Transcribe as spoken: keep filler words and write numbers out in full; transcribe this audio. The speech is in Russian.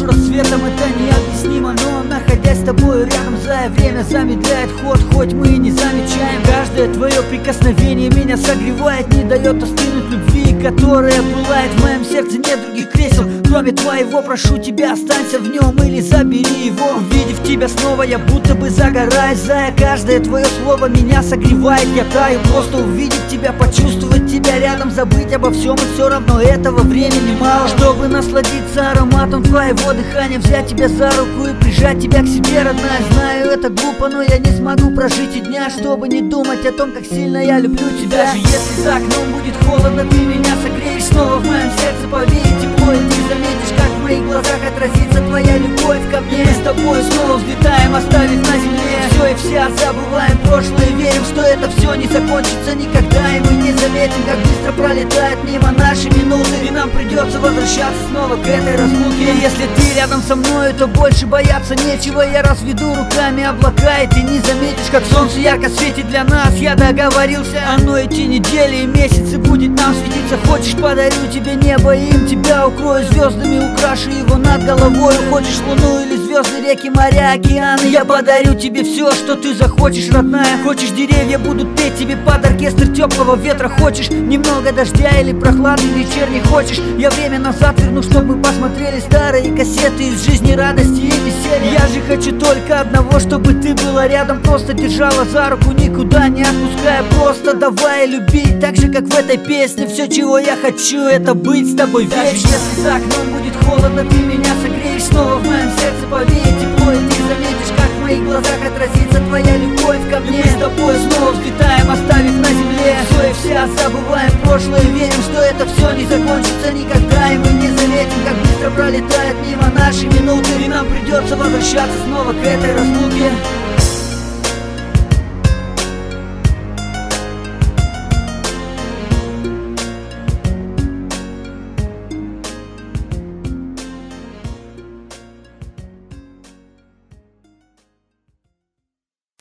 рассветом, это необъяснимо. Но находясь с тобой рядом, злое время замедляет ход, хоть мы и не замечаем. Каждое твое прикосновение меня согревает, не дает остынуть любви, которая пылает в моем сердце. Нет других кресел, кроме твоего. Прошу тебя, останься в нем или забери его. Увидев тебя снова, я будто бы загораюсь, зая. Каждое твое слово меня согревает, я таю. Просто увидеть тебя, почувствовать тебя рядом, забыть обо всем, и все равно этого времени мало, чтобы насладиться ароматом твоего дыхания, взять тебя за руку и прижать тебя к себе, родная. Знаю, это глупо, но я не смогу прожить и дня, чтобы не думать о том, как сильно я люблю тебя. Даже если за окном будет холодно, ты меня согреешь снова в моем сердце, повеет тепло, и ты заметишь, как в моих глазах отразится твоя любовь ко мне. Мы с тобой снова взлетаем, оставив на земле все и вся, забываем прошлое, верим, что это все не закончится никогда, и мы не заметим, как быстро пролетают мимо наши минуты, и нам придется возвращаться снова к этой разлуке. И если ты рядом со мной, то больше бояться нечего. Я разведу руками облака, и ты не заметишь, как солнце ярко светит для нас. Я договорился, оно эти недели и месяцы будет нам светиться. Хочешь, подарю тебе небо, и им тебя укрою звездами, украшу его над головой. Хочешь луну или звезды, реки, моря, океаны, я подарю тебе все, что ты захочешь, родная. Хочешь, деревья будут петь тебе под оркестр теплого ветра. Хочешь, немного дождя или прохладный вечерний. Хочешь, я время назад верну, чтобы мы посмотрели старые кассеты из жизни, радости и веселья. Я же хочу только одного, чтобы ты была рядом, просто держала за руку, никуда не отпуская, просто давая любить, так же, как в этой песне. Все, чего я хочу, это быть с тобой вечно. Даже если за окном будет холодно, ты меня согреешь снова в моем сердце, повеет тепло, и ты заметишь, как в моих глазах отразится твоя любовь ко мне. Мы с тобой снова взлетаем, оставив на земле все и вся, забываем прошлое, верим, что это все не закончится никогда, и мы не заметим, как быстро пролетают мимо наши минуты, и нам придется возвращаться снова к этой разлуке.